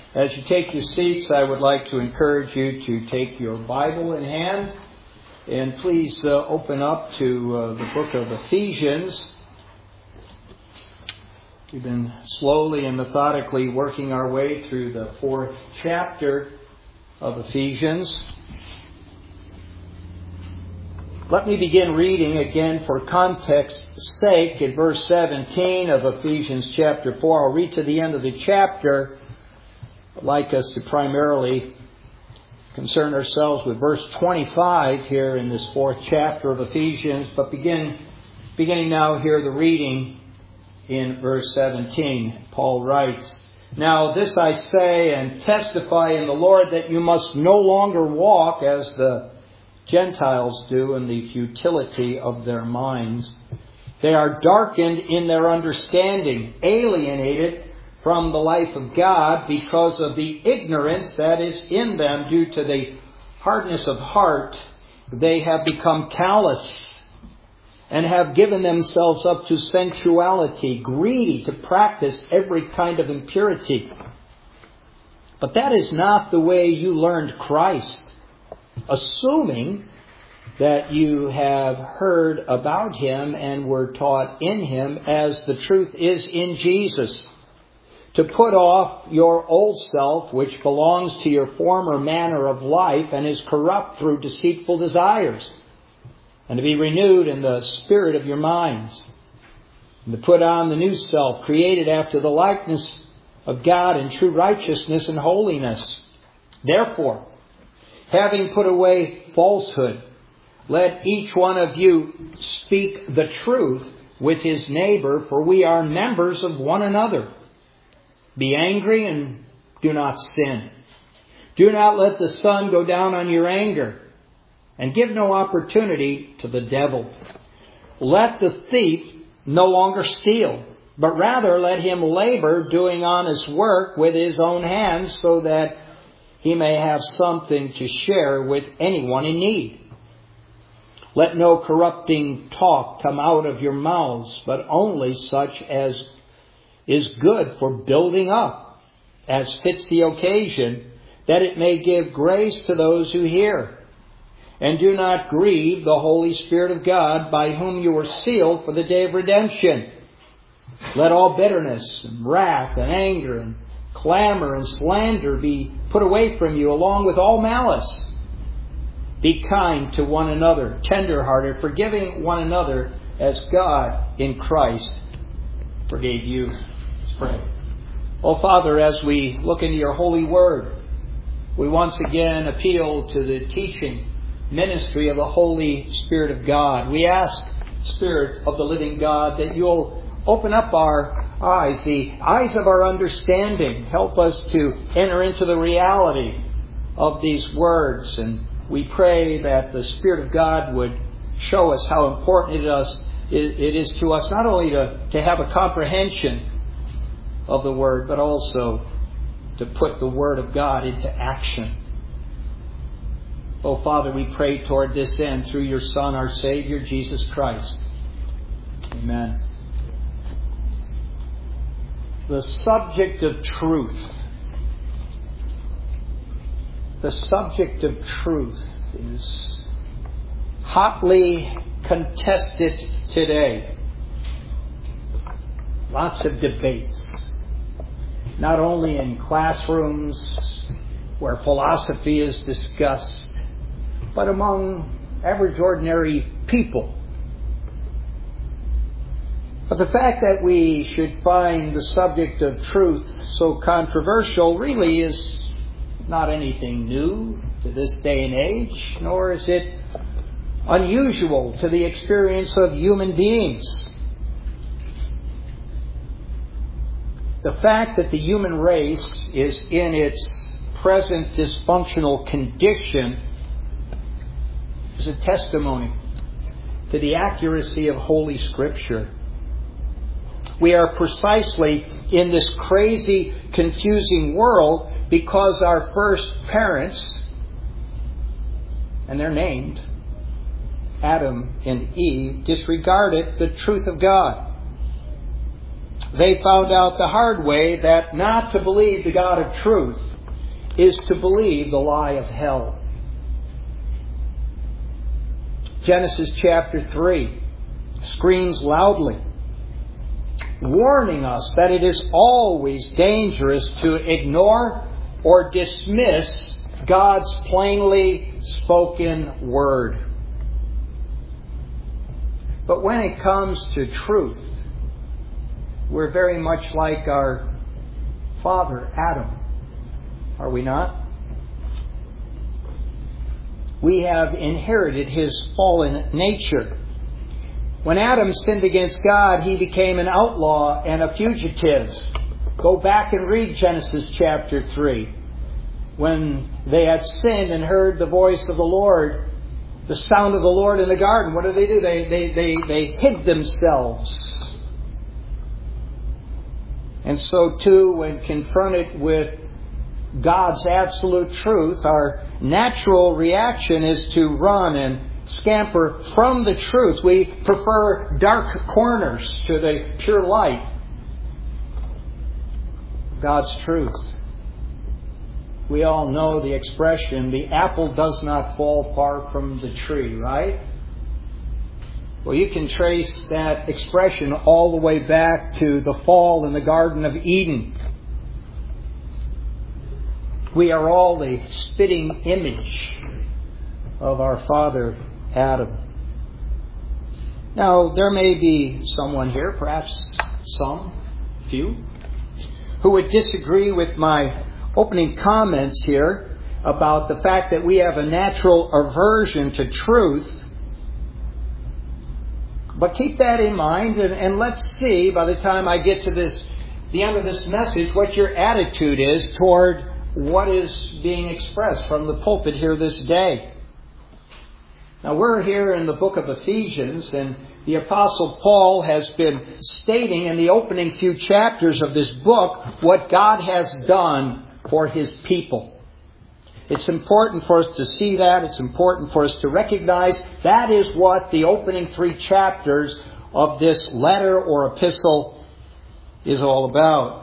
As you take your seats, I would like to encourage you to take your Bible in hand and please open up to the book of Ephesians. We've been slowly and methodically working our way through the 4th chapter of Ephesians. Let me begin reading again for context's sake in verse 17 of Ephesians chapter 4. I'll read to the end of the chapter. I'd like us to primarily concern ourselves with verse 25 here in this 4th chapter of Ephesians, but beginning now here the reading in verse 17. Paul writes, "Now this I say and testify in the Lord that you must no longer walk as the Gentiles do in the futility of their minds. They are darkened in their understanding, alienated from the life of God because of the ignorance that is in them due to the hardness of heart. They have become callous and have given themselves up to sensuality, greedy to practice every kind of impurity. But that is not the way you learned Christ, assuming that you have heard about Him and were taught in Him as the truth is in Jesus, to put off your old self, which belongs to your former manner of life and is corrupt through deceitful desires, and to be renewed in the spirit of your minds, and to put on the new self, created after the likeness of God in true righteousness and holiness. Therefore, having put away falsehood, let each one of you speak the truth with his neighbor, for we are members of one another. Be angry and do not sin. Do not let the sun go down on your anger, and give no opportunity to the devil. Let the thief no longer steal, but rather let him labor, doing honest work with his own hands, so that he may have something to share with anyone in need. Let no corrupting talk come out of your mouths, but only such as is good for building up, as fits the occasion, that it may give grace to those who hear. And do not grieve the Holy Spirit of God, by whom you were sealed for the day of redemption. Let all bitterness and wrath and anger and clamor and slander be put away from you, along with all malice. Be kind to one another, tender-hearted, forgiving one another as God in Christ forgave you." Let's pray. Oh, Father, as we look into your holy word, we once again appeal to the teaching ministry of the Holy Spirit of God. We ask, Spirit of the living God, that you'll open up our eyes, the eyes of our understanding. Help us to enter into the reality of these words. And we pray that the Spirit of God would show us how important it is to us not only to have a comprehension of the Word, but also to put the Word of God into action. Oh, Father, we pray toward this end through your Son, our Savior, Jesus Christ. Amen. The subject of truth. The subject of truth is hotly contested today. Lots of debates. Not only in classrooms where philosophy is discussed, but among average ordinary people. But the fact that we should find the subject of truth so controversial really is not anything new to this day and age, nor is it unusual to the experience of human beings. The fact that the human race is in its present dysfunctional condition is a testimony to the accuracy of Holy Scripture. We are precisely in this crazy, confusing world because our first parents, and they're named Adam and Eve, disregarded the truth of God. they found out the hard way that not to believe the God of truth is to believe the lie of hell. Genesis chapter 3 screams loudly, warning us that it is always dangerous to ignore or dismiss God's plainly spoken word. But when it comes to truth, we're very much like our father Adam, are we not? We have inherited his fallen nature. When Adam sinned against God, he became an outlaw and a fugitive. Go back and read Genesis chapter 3. When they had sinned and heard the voice of the Lord, the sound of the Lord in the garden, what do? They hid themselves. And so too, when confronted with God's absolute truth, our natural reaction is to run and scamper from the truth. We prefer dark corners to the pure light, God's truth. We all know the expression, the apple does not fall far from the tree, right? Well, you can trace that expression all the way back to the fall in the Garden of Eden. We are all the spitting image of our father Adam. Now, there may be someone here, perhaps few, who would disagree with my opening comments here about the fact that we have a natural aversion to truth. But keep that in mind, and let's see, by the time I get to the end of this message, what your attitude is toward what is being expressed from the pulpit here this day. Now, we're here in the book of Ephesians, and the Apostle Paul has been stating in the opening few chapters of this book what God has done for His people. It's important for us to see that. It's important for us to recognize that is what the opening 3 chapters of this letter or epistle is all about.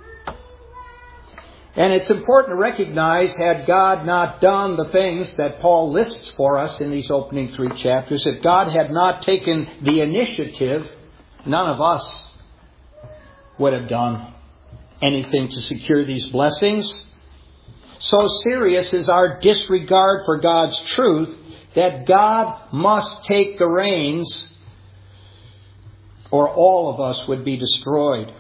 And it's important to recognize, had God not done the things that Paul lists for us in these opening 3 chapters, if God had not taken the initiative, none of us would have done anything to secure these blessings. So serious is our disregard for God's truth that God must take the reins or all of us would be destroyed.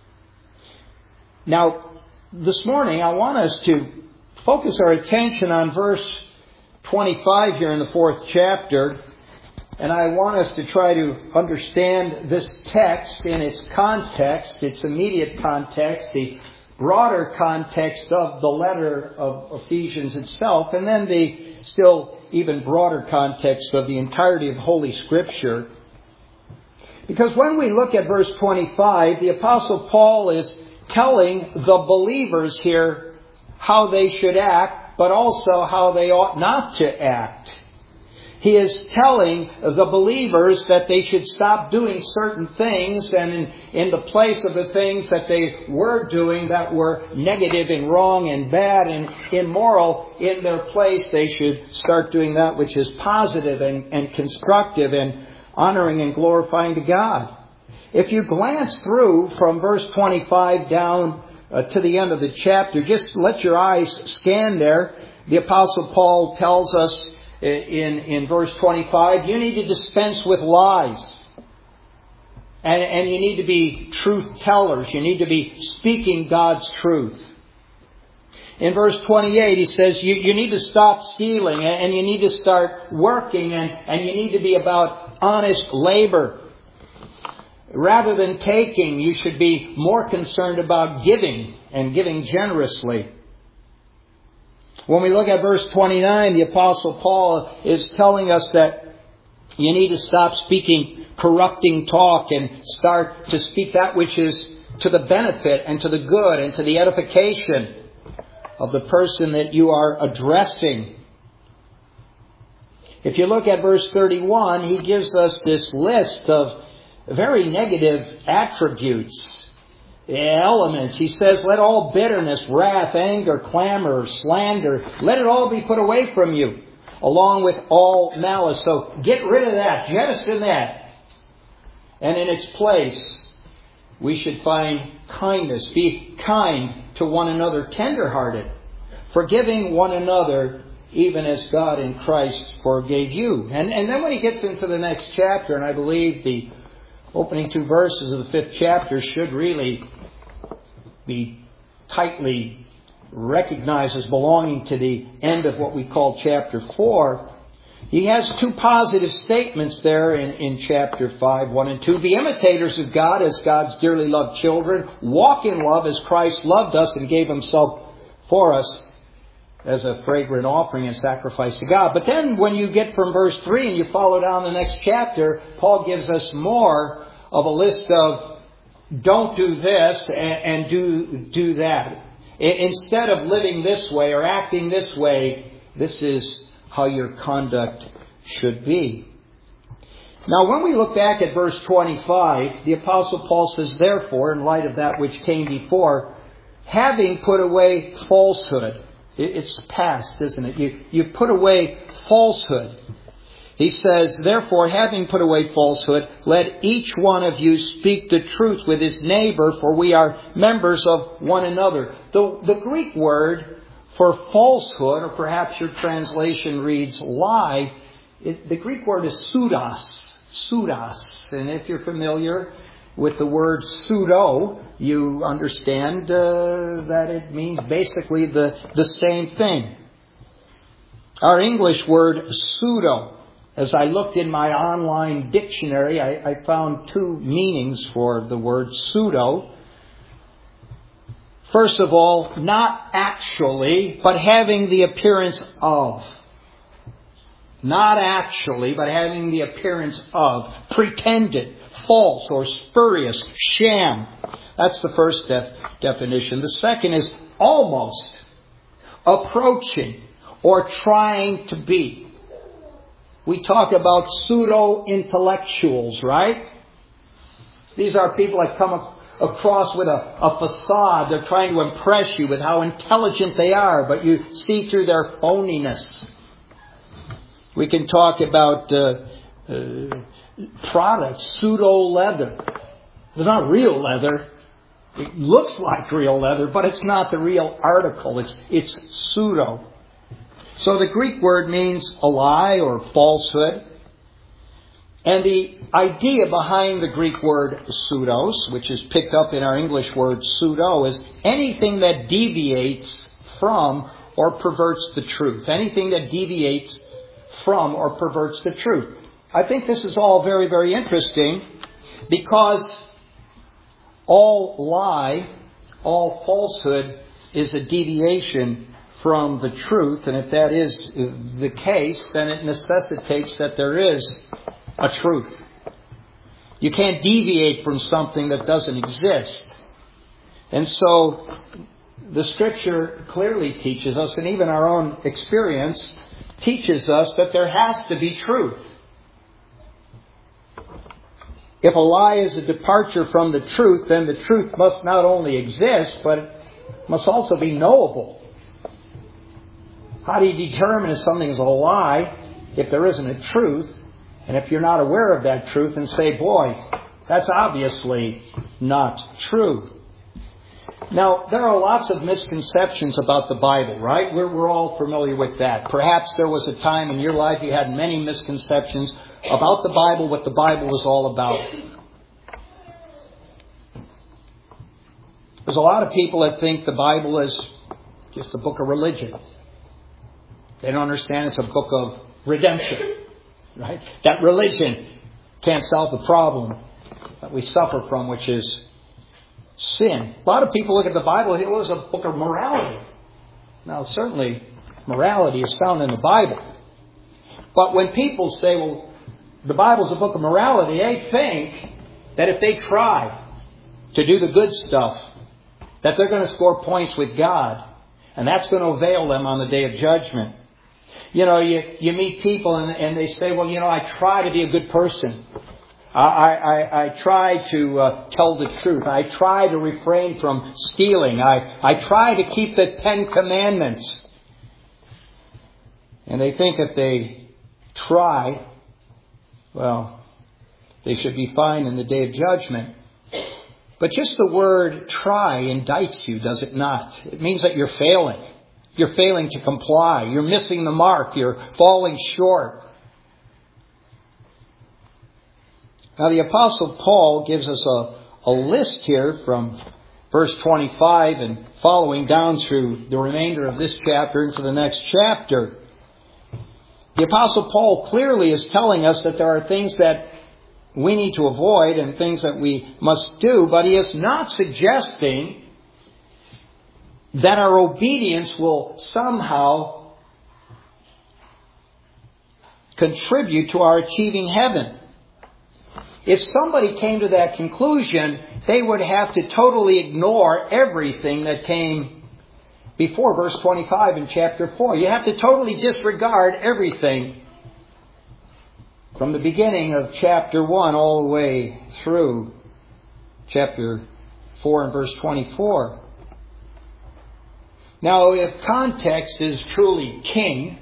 Now, this morning I want us to focus our attention on verse 25 here in the 4th chapter. And I want us to try to understand this text in its context, its immediate context, the broader context of the letter of Ephesians itself, and then the still even broader context of the entirety of Holy Scripture. Because when we look at verse 25, the Apostle Paul is telling the believers here how they should act, but also how they ought not to act. He is telling the believers that they should stop doing certain things, and in the place of the things that they were doing that were negative and wrong and bad and immoral, in their place they should start doing that which is positive and constructive and honoring and glorifying to God. If you glance through from verse 25 down to the end of the chapter, just let your eyes scan there. The Apostle Paul tells us in verse 25, you need to dispense with lies. And you need to be truth tellers. You need to be speaking God's truth. In verse 28, he says you need to stop stealing and you need to start working and you need to be about honest labor. Rather than taking, you should be more concerned about giving and giving generously. When we look at verse 29, the Apostle Paul is telling us that you need to stop speaking corrupting talk and start to speak that which is to the benefit and to the good and to the edification of the person that you are addressing. If you look at verse 31, he gives us this list of very negative attributes elements. He says, let all bitterness, wrath, anger, clamor, slander, let it all be put away from you, along with all malice. So get rid of that. Jettison that. And in its place, we should find kindness. Be kind to one another, tenderhearted, forgiving one another, even as God in Christ forgave you. And then when he gets into the next chapter, and I believe the opening 2 verses of the 5th chapter should really be tightly recognized as belonging to the end of what we call chapter 4. He has 2 positive statements there in chapter 5, 1 and 2. Be imitators of God as God's dearly loved children. Walk in love as Christ loved us and gave himself for us as a fragrant offering and sacrifice to God. But then when you get from verse 3 and you follow down the next chapter, Paul gives us more of a list of don't do this and do that. Instead of living this way or acting this way, this is how your conduct should be. Now, when we look back at verse 25, the Apostle Paul says, therefore, in light of that which came before, having put away falsehood. It's past, isn't it? You put away falsehood. He says, therefore, having put away falsehood, let each one of you speak the truth with his neighbor, for we are members of one another. The Greek word for falsehood, or perhaps your translation reads lie, the Greek word is pseudos. Pseudos. And if you're familiar with the word pseudo, you understand that it means basically the same thing. Our English word pseudo, as I looked in my online dictionary, I found 2 meanings for the word pseudo. First of all, not actually, but having the appearance of. Not actually, but having the appearance of. Pretended, false, or spurious, sham. That's the first definition. The second is almost, approaching, or trying to be. We talk about pseudo-intellectuals, right? These are people that come across with a facade. They're trying to impress you with how intelligent they are, but you see through their phoniness. We can talk about products, pseudo-leather. It's not real leather. It looks like real leather, but it's not the real article. It's pseudo. So the Greek word means a lie or falsehood. And the idea behind the Greek word pseudos, which is picked up in our English word pseudo, is anything that deviates from or perverts the truth. Anything that deviates from or perverts the truth. I think this is all very, very interesting because all lie, all falsehood is a deviation from the truth. And if that is the case, then it necessitates that there is a truth. You can't deviate from something that doesn't exist. And so the Scripture clearly teaches us, and even our own experience teaches us, that there has to be truth. If a lie is a departure from the truth, then the truth must not only exist, but it must also be knowable. How do you determine if something is a lie if there isn't a truth? And if you're not aware of that truth and say, boy, that's obviously not true. Now, there are lots of misconceptions about the Bible, right? We're all familiar with that. Perhaps there was a time in your life you had many misconceptions about the Bible, what the Bible was all about. There's a lot of people that think the Bible is just a book of religion. They don't understand it's a book of redemption, right? That religion can't solve the problem that we suffer from, which is sin. A lot of people look at the Bible, it was a book of morality. Now, certainly, morality is found in the Bible. But when people say, well, the Bible's a book of morality, they think that if they try to do the good stuff, that they're going to score points with God. And that's going to avail them on the day of judgment. You know, you meet people and they say, well, you know, I try to be a good person. I try to tell the truth. I try to refrain from stealing. I try to keep the 10 Commandments. And they think if they try, well, they should be fine in the day of judgment. But just the word try indicts you, does it not? It means that you're failing. You're failing to comply. You're missing the mark. You're falling short. Now the Apostle Paul gives us a list here from verse 25 and following down through the remainder of this chapter into the next chapter. The Apostle Paul clearly is telling us that there are things that we need to avoid and things that we must do, but he is not suggesting that our obedience will somehow contribute to our achieving heaven. If somebody came to that conclusion, they would have to totally ignore everything that came before verse 25 in chapter 4. You have to totally disregard everything from the beginning of chapter 1 all the way through chapter 4 and verse 24. Now, if context is truly king,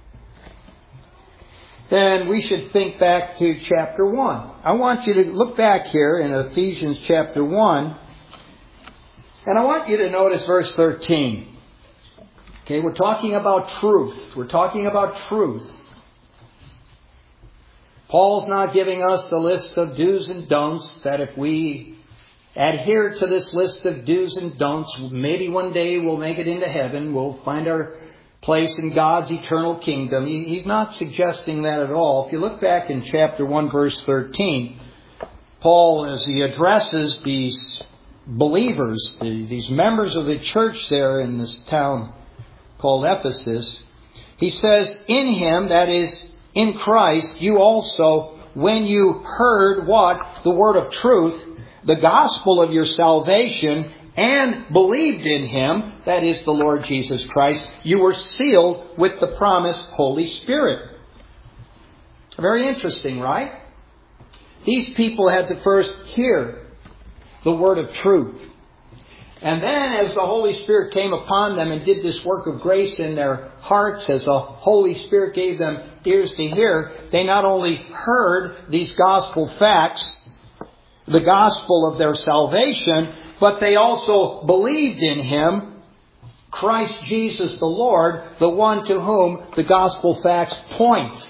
then we should think back to chapter 1. I want you to look back here in Ephesians chapter 1, and I want you to notice verse 13. Okay, we're talking about truth. We're talking about truth. Paul's not giving us the list of do's and don'ts that if we adhere to this list of do's and don'ts, maybe one day we'll make it into heaven. We'll find our place in God's eternal kingdom. He's not suggesting that at all. If you look back in chapter 1, verse 13, Paul, as he addresses these believers, these members of the church there in this town called Ephesus, he says, in him, that is, in Christ, you also, when you heard what? The word of truth, the gospel of your salvation, and believed in him, that is the Lord Jesus Christ, you were sealed with the promised Holy Spirit. Very interesting, right? These people had to first hear the word of truth. And then as the Holy Spirit came upon them and did this work of grace in their hearts, as the Holy Spirit gave them ears to hear, they not only heard these gospel facts, the gospel of their salvation, but they also believed in him, Christ Jesus the Lord, the one to whom the gospel facts point.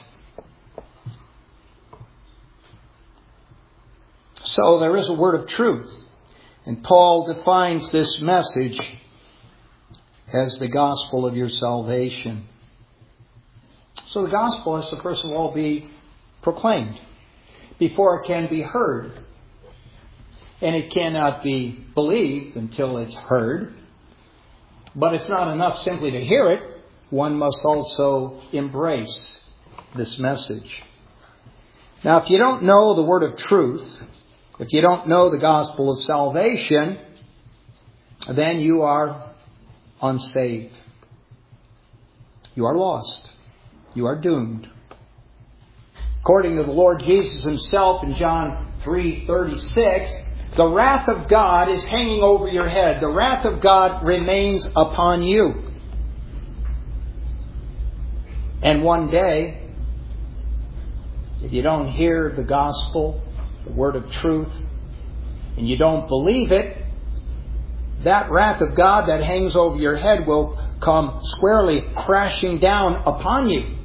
So there is a word of truth. And Paul defines this message as the gospel of your salvation. So the gospel has to first of all be proclaimed before it can be heard. And it cannot be believed until it's heard. But it's not enough simply to hear it. One must also embrace this message. Now, if you don't know the word of truth, if you don't know the gospel of salvation, then you are unsaved. You are lost. You are doomed. According to the Lord Jesus himself in John 3:36, the wrath of God is hanging over your head. The wrath of God remains upon you. And one day, if you don't hear the gospel, the word of truth, and you don't believe it, that wrath of God that hangs over your head will come squarely crashing down upon you.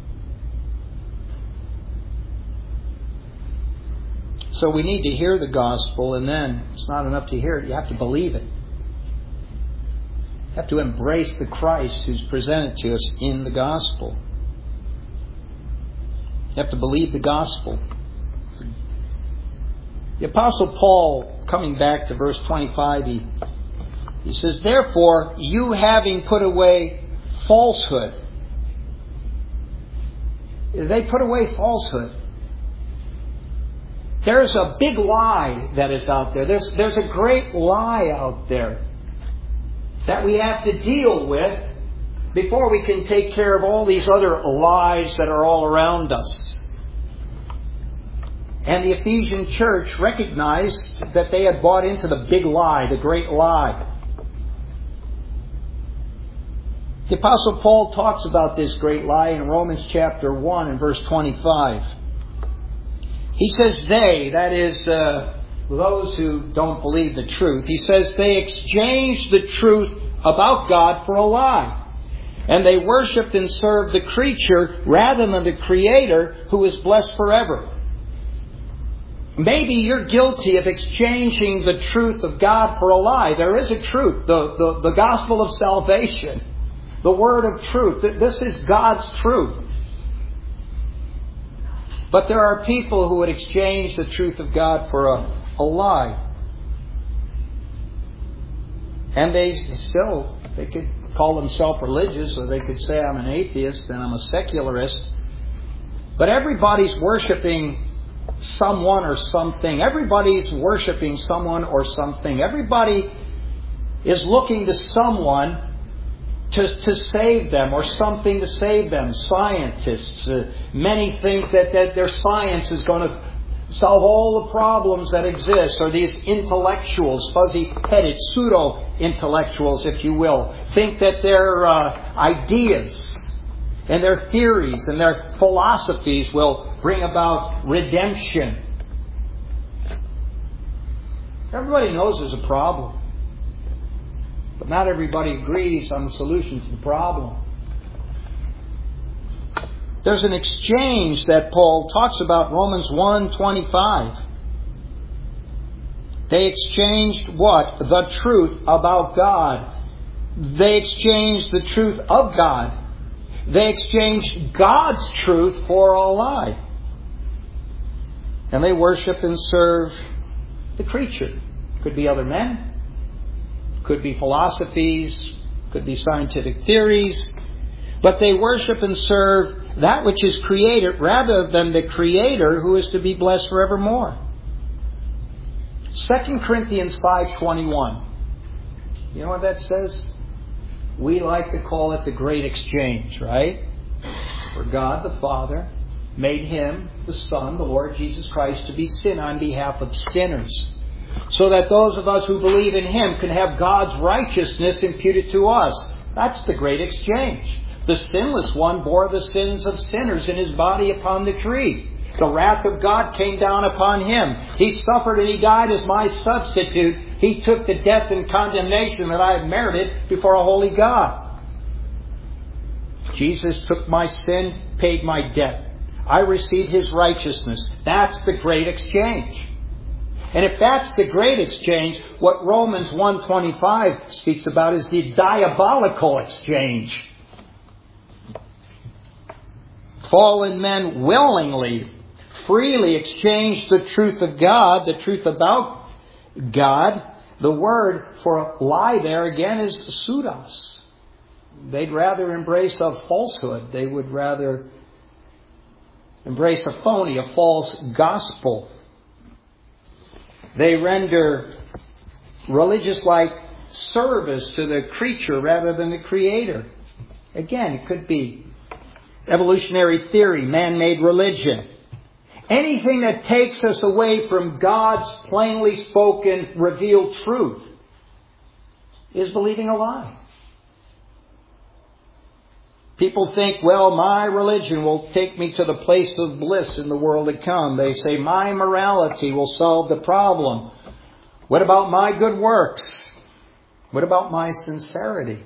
So we need to hear the gospel, and then it's not enough to hear it. You have to believe it. You have to embrace the Christ who's presented to us in the gospel. You have to believe the gospel. The Apostle Paul, coming back to verse 25, he says, therefore, you having put away falsehood. They put away falsehood. There's a big lie that is out there. There's a great lie out there that we have to deal with before we can take care of all these other lies that are all around us. And the Ephesian church recognized that they had bought into the big lie, the great lie. The Apostle Paul talks about this great lie in Romans chapter 1 and verse 25. He says they, that is, those who don't believe the truth, he says they exchanged the truth about God for a lie. And they worshipped and served the creature rather than the Creator, who is blessed forever. Maybe you're guilty of exchanging the truth of God for a lie. There is a truth, the gospel of salvation, the word of truth. This is God's truth. But there are people who would exchange the truth of God for a lie. And they could call themselves religious, or they could say I'm an atheist and I'm a secularist. But everybody's worshiping someone or something. Everybody's worshiping someone or something. Everybody is looking to someone to save them, or something to save them. Scientists, many think that their science is going to solve all the problems that exist. Or these intellectuals, fuzzy-headed pseudo-intellectuals, if you will, think that their ideas and their theories and their philosophies will bring about redemption. Everybody knows there's a problem. But not everybody agrees on the solution to the problem. There's an exchange that Paul talks about, Romans 1:25. They exchanged what? The truth about God. They exchanged the truth of God. They exchanged God's truth for a lie. And they worship and serve the creature. Could be other men. Could be philosophies. Could be scientific theories. But they worship and serve that which is created rather than the Creator, who is to be blessed forevermore. 2 Corinthians 5:21. You know what that says? We like to call it the great exchange, right? For God the Father made Him, the Son, the Lord Jesus Christ, to be sin on behalf of sinners, so that those of us who believe in Him can have God's righteousness imputed to us. That's the great exchange. The sinless one bore the sins of sinners in His body upon the tree. The wrath of God came down upon Him. He suffered and He died as my substitute. He took the death and condemnation that I had merited before a holy God. Jesus took my sin, paid my debt. I received His righteousness. That's the great exchange. And if that's the great exchange, what Romans 1:25 speaks about is the diabolical exchange. Fallen men willingly, freely exchange the truth of God, the truth about God. The word for lie there again is pseudos. They'd rather embrace a falsehood. They would rather embrace a phony, a false gospel. They render religious-like service to the creature rather than the Creator. Again, it could be evolutionary theory, man-made religion. Anything that takes us away from God's plainly spoken, revealed truth is believing a lie. People think, well, my religion will take me to the place of bliss in the world to come. They say, my morality will solve the problem. What about my good works? What about my sincerity?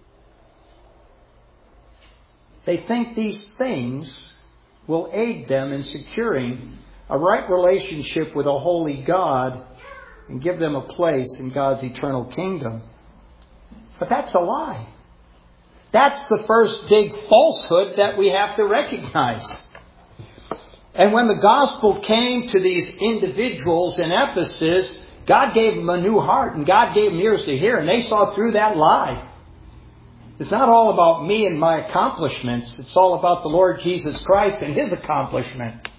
They think these things will aid them in securing a right relationship with a holy God and give them a place in God's eternal kingdom. But that's a lie. That's the first big falsehood that we have to recognize. And when the gospel came to these individuals in Ephesus, God gave them a new heart and God gave them ears to hear, and they saw through that lie. It's not all about me and my accomplishments. It's all about the Lord Jesus Christ and His accomplishment.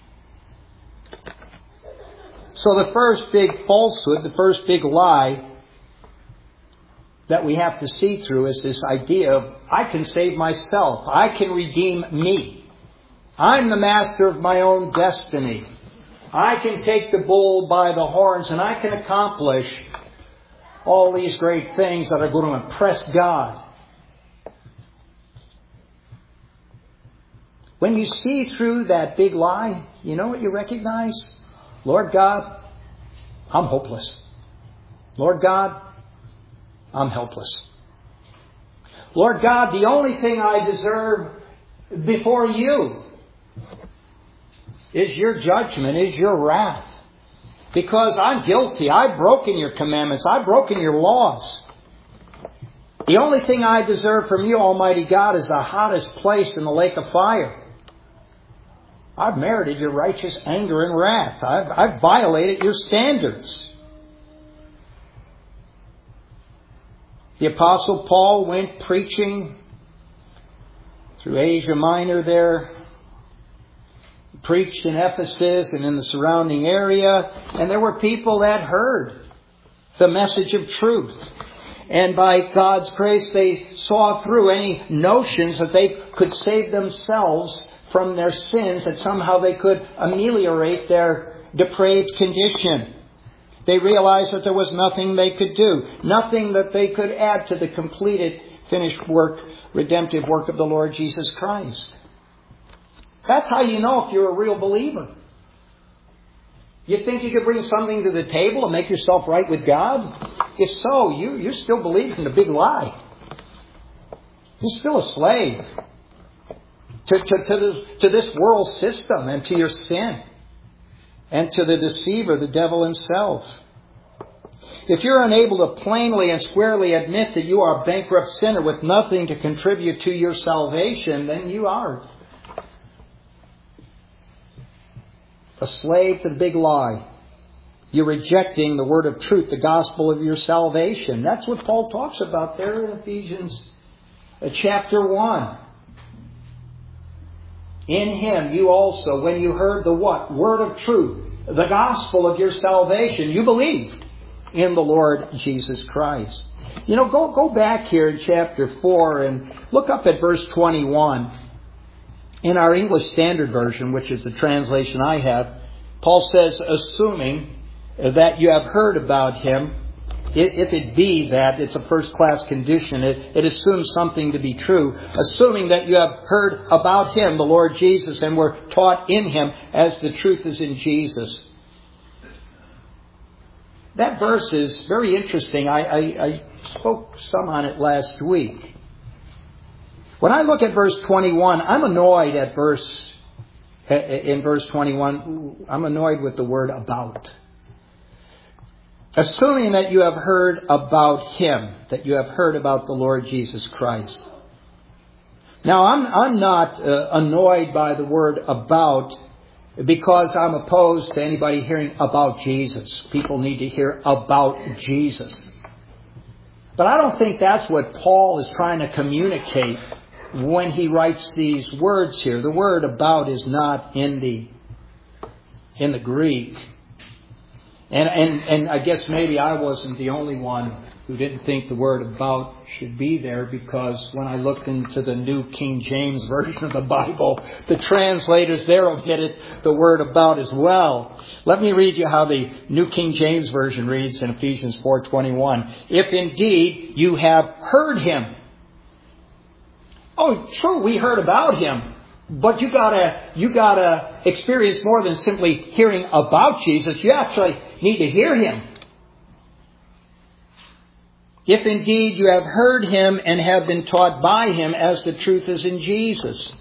So the first big falsehood, the first big lie that we have to see through is this idea of, I can save myself. I can redeem me. I'm the master of my own destiny. I can take the bull by the horns and I can accomplish all these great things that are going to impress God. When you see through that big lie, you know what you recognize? Lord God, I'm hopeless. Lord God, I'm helpless. Lord God, the only thing I deserve before you is your judgment, is your wrath. Because I'm guilty. I've broken your commandments. I've broken your laws. The only thing I deserve from you, Almighty God, is the hottest place in the lake of fire. I've merited your righteous anger and wrath. I've violated your standards. The Apostle Paul went preaching through Asia Minor there. He preached in Ephesus and in the surrounding area. And there were people that heard the message of truth. And by God's grace, they saw through any notions that they could save themselves from their sins, that somehow they could ameliorate their depraved condition. They realized that there was nothing they could do, nothing that they could add to the completed, finished work, redemptive work of the Lord Jesus Christ. That's how you know if you're a real believer. You think you could bring something to the table and make yourself right with God? If so, you still believe in the big lie. You're still a slave to this world system and to your sin and to the deceiver, the devil himself. If you're unable to plainly and squarely admit that you are a bankrupt sinner with nothing to contribute to your salvation, then you are a slave to the big lie. You're rejecting the word of truth, the gospel of your salvation. That's what Paul talks about there in Ephesians chapter 1. In Him you also, when you heard the what? Word of truth, the gospel of your salvation, you believed in the Lord Jesus Christ. You know, go back here in chapter 4 and look up at verse 21. In our English Standard Version, which is the translation I have, Paul says, assuming that you have heard about Him, if it be that, it's a first-class condition. It assumes something to be true. Assuming that you have heard about Him, the Lord Jesus, and were taught in Him as the truth is in Jesus. That verse is very interesting. I spoke some on it last week. When I look at verse 21, I'm annoyed in verse 21, I'm annoyed with the word about. Assuming that you have heard about Him, that you have heard about the Lord Jesus Christ. Now, I'm not annoyed by the word about because I'm opposed to anybody hearing about Jesus. People need to hear about Jesus. But I don't think that's what Paul is trying to communicate when he writes these words here. The word about is not in the Greek. And I guess maybe I wasn't the only one who didn't think the word about should be there, because when I looked into the New King James Version of the Bible, the translators there omitted the word about as well. Let me read you how the New King James Version reads in Ephesians 4:21. If indeed you have heard Him. Oh, true, we heard about Him. But you gotta experience more than simply hearing about Jesus. You actually need to hear Him. If indeed you have heard Him and have been taught by Him as the truth is in Jesus.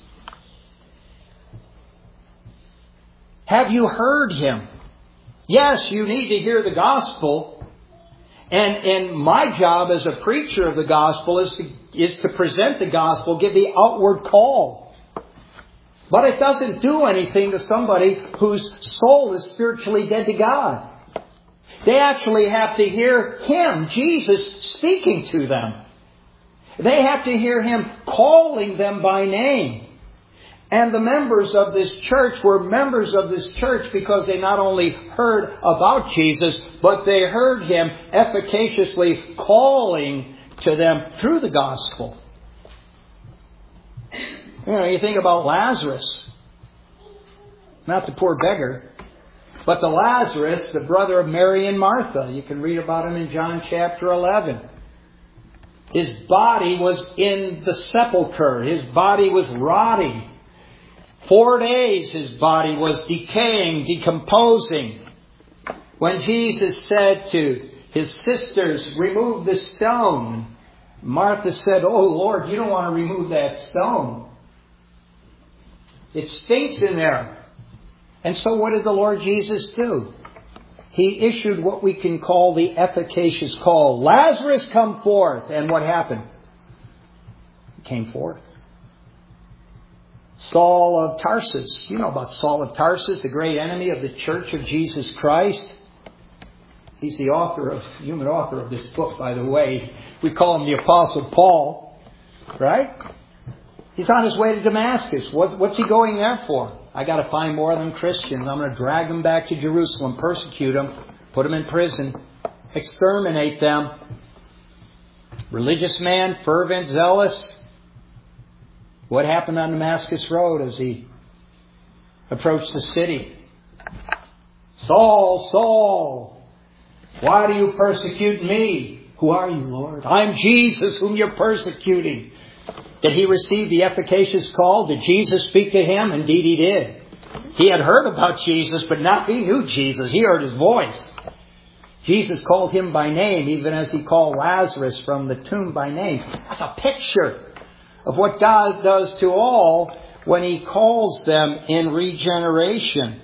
Have you heard Him? Yes, you need to hear the gospel. And my job as a preacher of the gospel is to present the gospel, give the outward call. But it doesn't do anything to somebody whose soul is spiritually dead to God. They actually have to hear Him, Jesus, speaking to them. They have to hear Him calling them by name. And the members of this church were members of this church because they not only heard about Jesus, but they heard Him efficaciously calling to them through the gospel. You know, you think about Lazarus, not the poor beggar, But the Lazarus, the brother of Mary and Martha, you can read about him in John chapter 11. His body was in the sepulchre. His body was rotting. 4 days his body was decaying, decomposing. When Jesus said to his sisters, remove the stone, Martha said, oh Lord, you don't want to remove that stone. It stinks in there. And so what did the Lord Jesus do? He issued what we can call the efficacious call. Lazarus, come forth. And what happened? He came forth. Saul of Tarsus. You know about Saul of Tarsus, the great enemy of the Church of Jesus Christ. He's the human author of this book, by the way. We call him the Apostle Paul. Right? He's on his way to Damascus. What's he going there for? I got to find more of them Christians. I'm going to drag them back to Jerusalem, persecute them, put them in prison, exterminate them. Religious man, fervent, zealous. What happened on Damascus Road as he approached the city? Saul, Saul, why do you persecute me? Who are you, Lord? I'm Jesus whom you're persecuting. Did he receive the efficacious call? Did Jesus speak to him? Indeed he did. He had heard about Jesus, but now he knew Jesus. He heard his voice. Jesus called him by name, even as he called Lazarus from the tomb by name. That's a picture of what God does to all when he calls them in regeneration.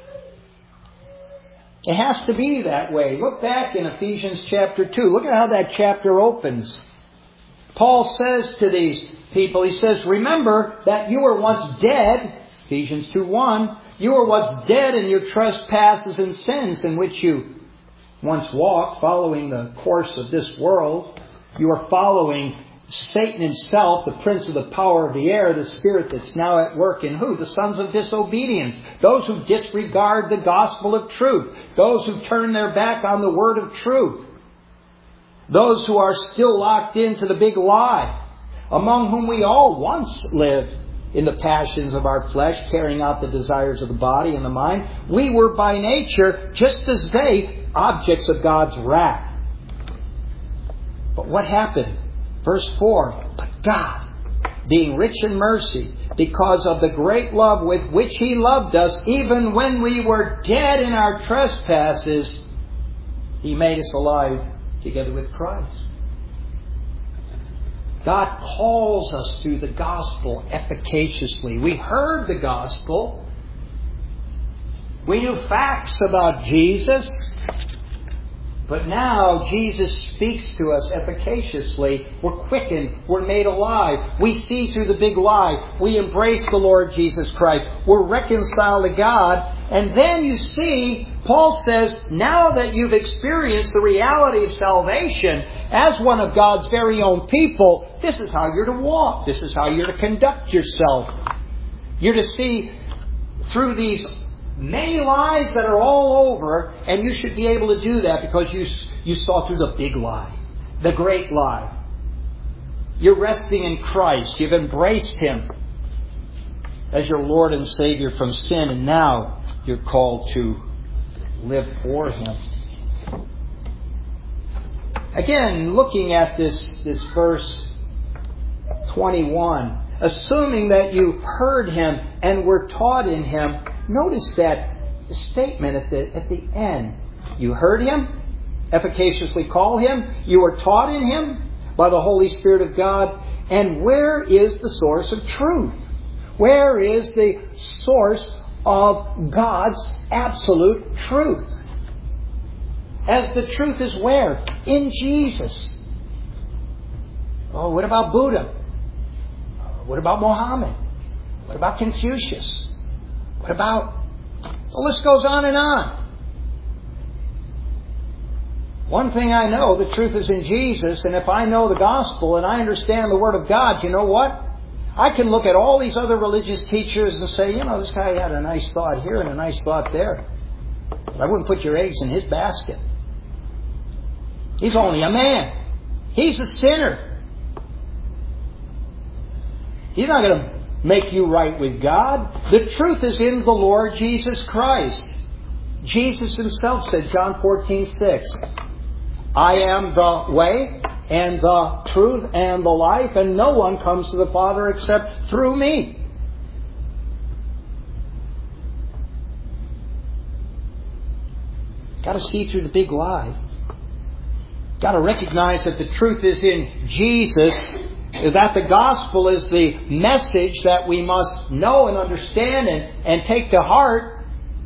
It has to be that way. Look back in Ephesians chapter 2. Look at how that chapter opens. Paul says to these people, he says, remember that you were once dead, Ephesians 2:1, you were once dead in your trespasses and sins in which you once walked, following the course of this world. You are following Satan himself, the prince of the power of the air, the spirit that's now at work in who? The sons of disobedience. Those who disregard the gospel of truth. Those who turn their back on the word of truth. Those who are still locked into the big lie, among whom we all once lived in the passions of our flesh, carrying out the desires of the body and the mind. We were by nature, just as they, objects of God's wrath. But what happened? Verse 4, but God, being rich in mercy, because of the great love with which He loved us, even when we were dead in our trespasses, He made us alive together with Christ. God calls us through the gospel efficaciously. We heard the gospel. We knew facts about Jesus. But now Jesus speaks to us efficaciously. We're quickened. We're made alive. We see through the big lie. We embrace the Lord Jesus Christ. We're reconciled to God. And then you see, Paul says, now that you've experienced the reality of salvation as one of God's very own people, this is how you're to walk. This is how you're to conduct yourself. You're to see through these many lies that are all over, and you should be able to do that because you saw through the big lie, the great lie. You're resting in Christ. You've embraced Him as your Lord and Savior from sin, and now you're called to live for Him. Again, looking at this verse 21, assuming that you heard Him and were taught in Him, notice that statement at the end. You heard Him, efficaciously call Him, you were taught in Him by the Holy Spirit of God, and where is the source of truth? Where is the source of God's absolute truth? As the truth is where? In Jesus. Oh, what about Buddha? What about Mohammed? What about Confucius? What about... The list goes on and on. One thing I know, the truth is in Jesus, and if I know the gospel and I understand the Word of God, you know what? I can look at all these other religious teachers and say, this guy had a nice thought here and a nice thought there. But I wouldn't put your eggs in his basket. He's only a man. He's a sinner. He's not going to make you right with God. The truth is in the Lord Jesus Christ. Jesus Himself said, John 14:6, I am the way and the truth and the life, and no one comes to the Father except through me. Got to see through the big lie. Got to recognize that the truth is in Jesus, that the gospel is the message that we must know and understand and take to heart.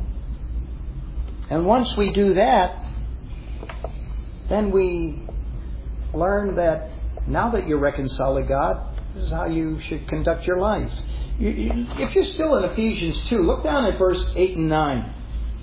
And once we do that, then we learn that now that you're reconciled to God, this is how you should conduct your life. If you're still in Ephesians 2, look down at verse 8 and 9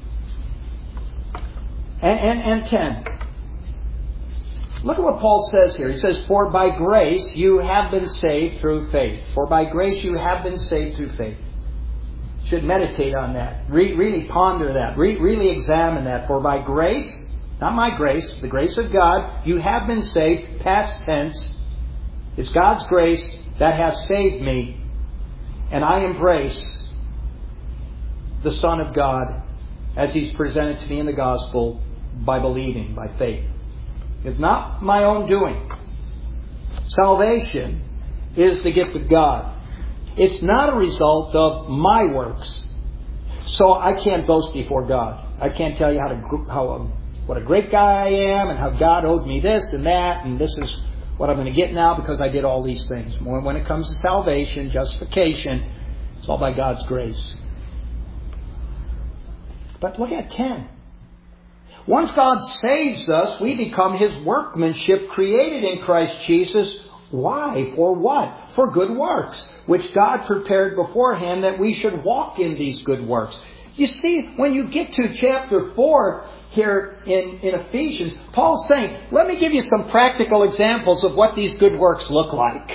and 10. Look at what Paul says here. He says, for by grace you have been saved through faith. For by grace you have been saved through faith. Should meditate on that. Really ponder that. Really examine that. For by grace, not my grace, the grace of God, you have been saved, past tense. It's God's grace that has saved me. And I embrace the Son of God as He's presented to me in the gospel by believing, by faith. It's not my own doing. Salvation is the gift of God. It's not a result of my works. So I can't boast before God. I can't tell you what a great guy I am and how God owed me this and that and this is what I'm going to get now because I did all these things. When it comes to salvation, justification, it's all by God's grace. But look at 10. Once God saves us, we become His workmanship created in Christ Jesus. Why? For what? For good works, which God prepared beforehand that we should walk in these good works. You see, when you get to chapter 4 here in Ephesians, Paul's saying, let me give you some practical examples of what these good works look like.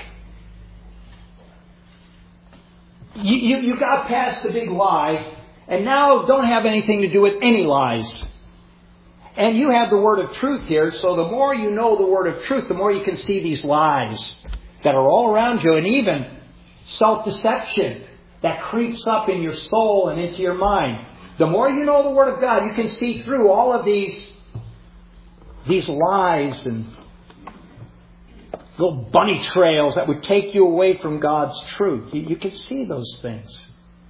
You got past the big lie, and now don't have anything to do with any lies. And you have the word of truth here, so the more you know the word of truth, the more you can see these lies that are all around you, and even self-deception that creeps up in your soul and into your mind. The more you know the word of God, you can see through all of these lies and little bunny trails that would take you away from God's truth. You can see those things.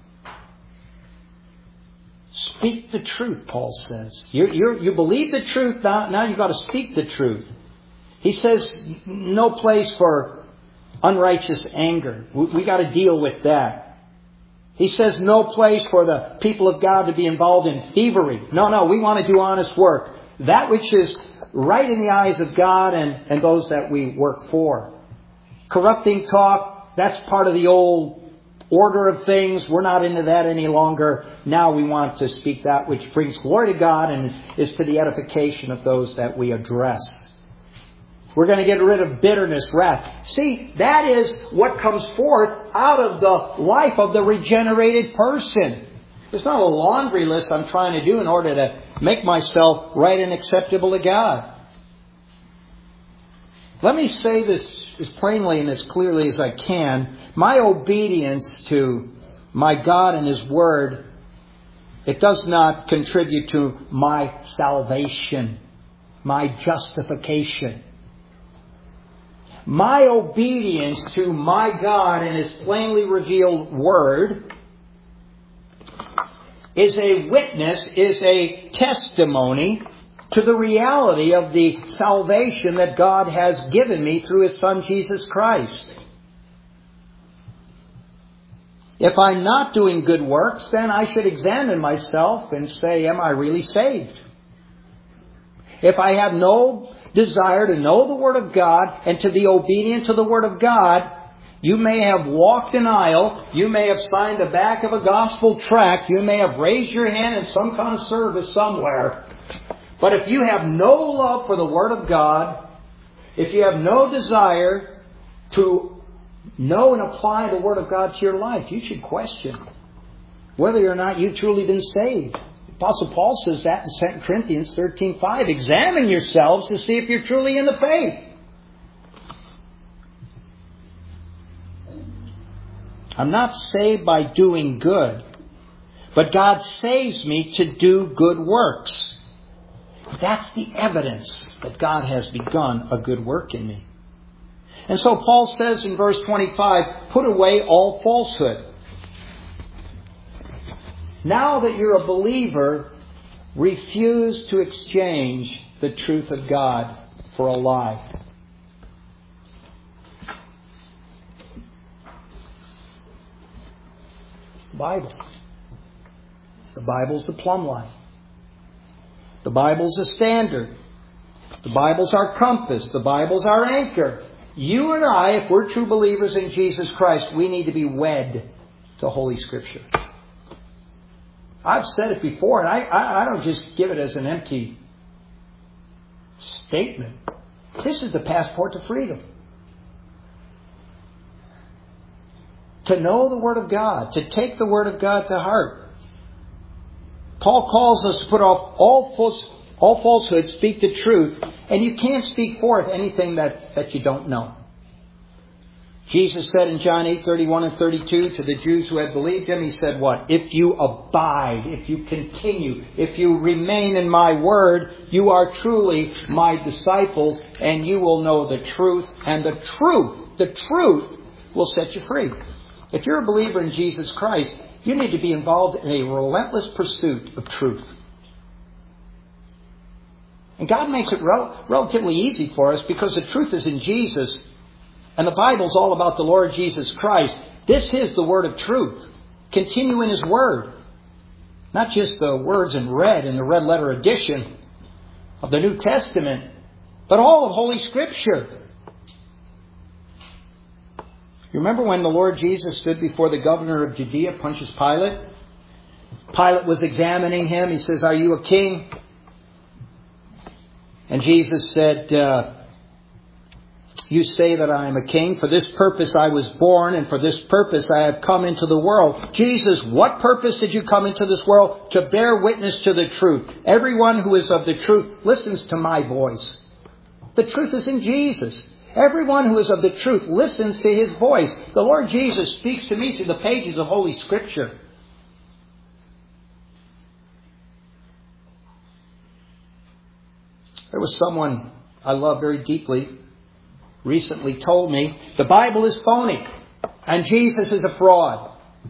Speak the truth, Paul says. You believe the truth, now you've got to speak the truth. He says no place for unrighteous anger. We got to deal with that. He says no place for the people of God to be involved in thievery. No, we want to do honest work. That which is right in the eyes of God and those that we work for. Corrupting talk, that's part of the old order of things. We're not into that any longer. Now we want to speak that which brings glory to God and is to the edification of those that we address. We're going to get rid of bitterness, wrath. See, that is what comes forth out of the life of the regenerated person. It's not a laundry list I'm trying to do in order to make myself right and acceptable to God. Let me say this as plainly and as clearly as I can. My obedience to my God and His Word, it does not contribute to my salvation, my justification. My obedience to my God and His plainly revealed Word is a witness, is a testimony to the reality of the salvation that God has given me through His Son Jesus Christ. If I'm not doing good works, then I should examine myself and say, am I really saved? If I have no desire to know the Word of God and to be obedient to the Word of God, you may have walked an aisle, you may have signed the back of a gospel tract, you may have raised your hand in some kind of service somewhere. But if you have no love for the Word of God, if you have no desire to know and apply the Word of God to your life, you should question whether or not you've truly been saved. Apostle Paul says that in 2 Corinthians 13:5. Examine yourselves to see if you're truly in the faith. I'm not saved by doing good, But God saves me to do good works. That's the evidence that God has begun a good work in me. And so Paul says in verse 25, put away all falsehood. Now that you're a believer, refuse to exchange the truth of God for a lie. Bible. The Bible's the plumb line. The Bible's the standard. The Bible's our compass. The Bible's our anchor. You and I, if we're true believers in Jesus Christ, we need to be wed to Holy Scripture. I've said it before, and I don't just give it as an empty statement. This is the passport to freedom. To know the Word of God, to take the Word of God to heart. Paul calls us to put off all falsehood, speak the truth, and you can't speak forth anything that you don't know. Jesus said in John 8:31 and 32 to the Jews who had believed Him, He said what? If you abide, if you continue, if you remain in my word, you are truly my disciples, and you will know the truth, and the truth will set you free. If you're a believer in Jesus Christ, you need to be involved in a relentless pursuit of truth. And God makes it relatively easy for us because the truth is in Jesus. And the Bible's all about the Lord Jesus Christ. This is the word of truth. Continue in His word. Not just the words in the red letter edition of the New Testament, but all of Holy Scripture. You remember when the Lord Jesus stood before the governor of Judea, Pontius Pilate? Pilate was examining Him. He says, "Are you a king?" And Jesus said, "You say that I am a king. For this purpose I was born, and for this purpose I have come into the world." Jesus, what purpose did you come into this world? To bear witness to the truth. Everyone who is of the truth listens to my voice. The truth is in Jesus. Everyone who is of the truth listens to His voice. The Lord Jesus speaks to me through the pages of Holy Scripture. There was someone I love very deeply recently told me, the Bible is phony and Jesus is a fraud.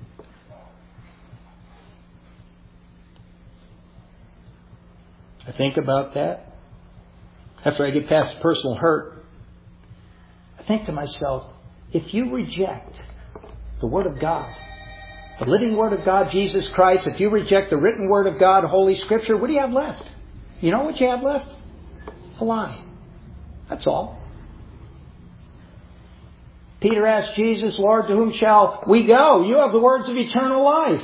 I think about that. After I get past personal hurt, I think to myself, if you reject the Word of God, the living Word of God, Jesus Christ, if you reject the written Word of God, Holy Scripture, what do you have left? You know what you have left? A lie. That's all. Peter asked Jesus, "Lord, to whom shall we go? You have the words of eternal life."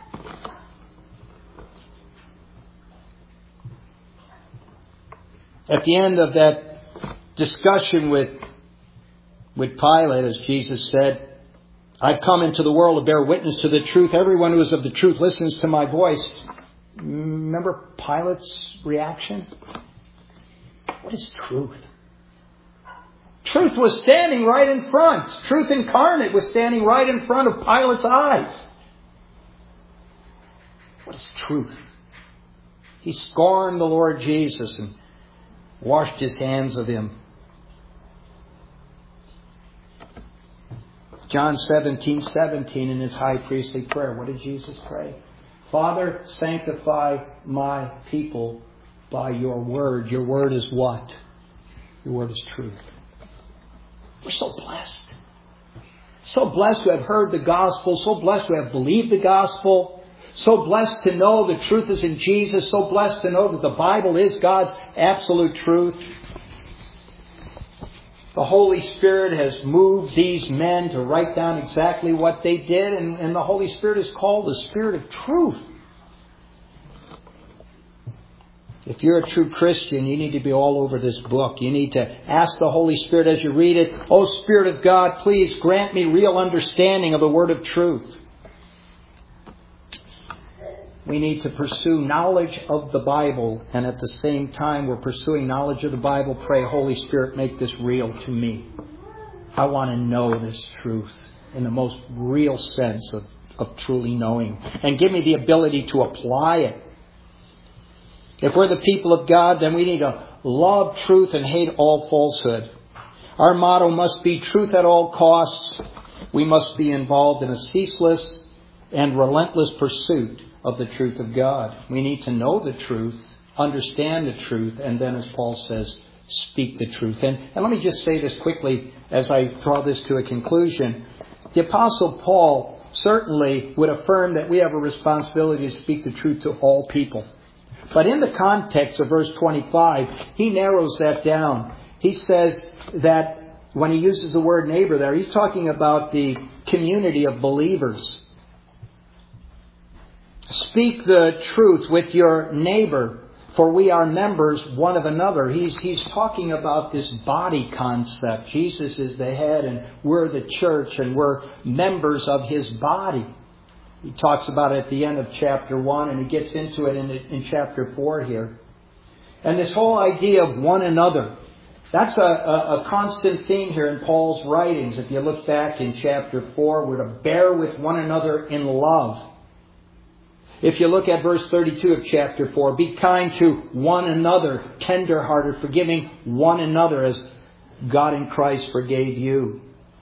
At the end of that discussion with Pilate, as Jesus said, "I've come into the world to bear witness to the truth. Everyone who is of the truth listens to my voice." Remember Pilate's reaction? What is truth? Truth was standing right in front. Truth incarnate was standing right in front of Pilate's eyes. What is truth? He scorned the Lord Jesus and washed his hands of Him. John 17:17 in His high priestly prayer. What did Jesus pray? "Father, sanctify my people by your word." Your word is what? Your word is truth. We're so blessed. So blessed to have heard the gospel. So blessed to have believed the gospel. So blessed to know the truth is in Jesus. So blessed to know that the Bible is God's absolute truth. The Holy Spirit has moved these men to write down exactly what they did. And the Holy Spirit is called the Spirit of truth. If you're a true Christian, you need to be all over this book. You need to ask the Holy Spirit as you read it, "Oh Spirit of God, please grant me real understanding of the word of truth." We need to pursue knowledge of the Bible, and at the same time we're pursuing knowledge of the Bible, pray, "Holy Spirit, make this real to me. I want to know this truth in the most real sense of truly knowing. And give me the ability to apply it. If we're the people of God, then we need to love truth and hate all falsehood. Our motto must be truth at all costs. We must be involved in a ceaseless and relentless pursuit of the truth of God. We need to know the truth, understand the truth, and then, as Paul says, speak the truth. And let me just say this quickly as I draw this to a conclusion. The Apostle Paul certainly would affirm that we have a responsibility to speak the truth to all people. But in the context of verse 25, he narrows that down. He says that when he uses the word neighbor there, he's talking about the community of believers. Speak the truth with your neighbor, for we are members one of another. He's talking about this body concept. Jesus is the head and we're the church and we're members of His body. He talks about it at the end of chapter 1 and he gets into it in chapter 4 here. And this whole idea of one another, that's a constant theme here in Paul's writings. If you look back in chapter 4, we're to bear with one another in love. If you look at verse 32 of chapter 4, be kind to one another, tender-hearted, forgiving one another as God in Christ forgave you.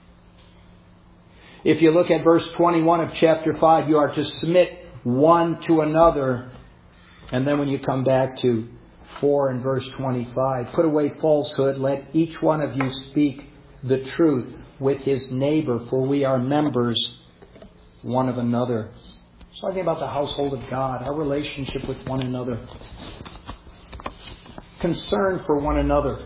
If you look at verse 21 of chapter 5, you are to submit one to another. And then when you come back to 4 and verse 25, put away falsehood, let each one of you speak the truth with his neighbor, for we are members one of another. It's talking about the household of God, our relationship with one another. Concern for one another.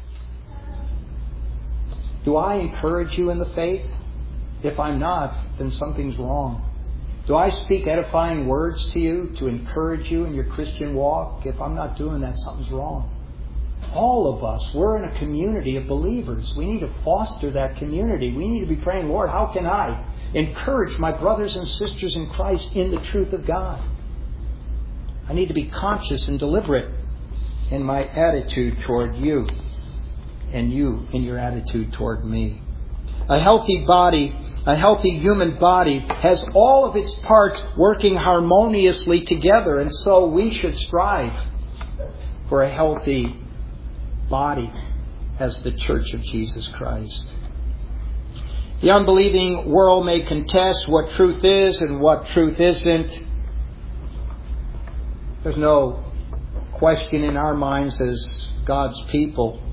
Do I encourage you in the faith? If I'm not, then something's wrong. Do I speak edifying words to you to encourage you in your Christian walk? If I'm not doing that, something's wrong. All of us, we're in a community of believers. We need to foster that community. We need to be praying, Lord, how can I encourage my brothers and sisters in Christ in the truth of God? I need to be conscious and deliberate in my attitude toward you and you in your attitude toward me. A healthy body, a healthy human body, has all of its parts working harmoniously together, and so we should strive for a healthy body as the Church of Jesus Christ. The unbelieving world may contest what truth is and what truth isn't. There's no question in our minds as God's people.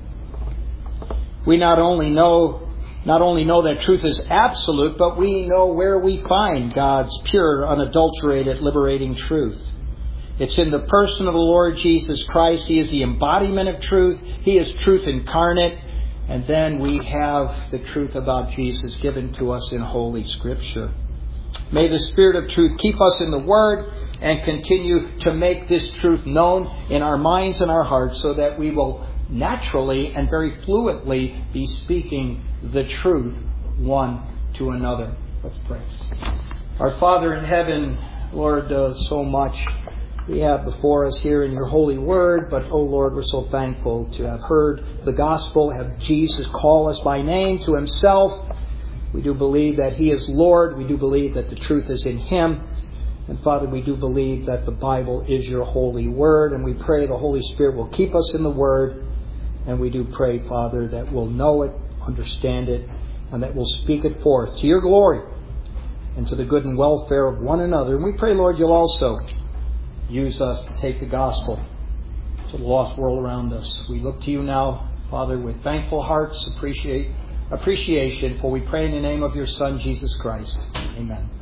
We not only know that truth is absolute, but we know where we find God's pure, unadulterated, liberating truth. It's in the person of the Lord Jesus Christ. He is the embodiment of truth. He is truth incarnate. And then we have the truth about Jesus given to us in Holy Scripture. May the Spirit of truth keep us in the Word and continue to make this truth known in our minds and our hearts so that we will naturally and very fluently be speaking the truth one to another. Let's pray. Our Father in heaven, Lord, so much we have before us here in your holy word, but, oh Lord, we're so thankful to have heard the gospel, have Jesus call us by name to himself. We do believe that he is Lord. We do believe that the truth is in him. And Father, we do believe that the Bible is your holy word, and we pray the Holy Spirit will keep us in the word. And we do pray, Father, that we'll know it, understand it, and that we'll speak it forth to your glory and to the good and welfare of one another. And we pray, Lord, you'll also use us to take the gospel to the lost world around us. We look to you now, Father, with thankful hearts, appreciation, for we pray in the name of your Son, Jesus Christ. Amen.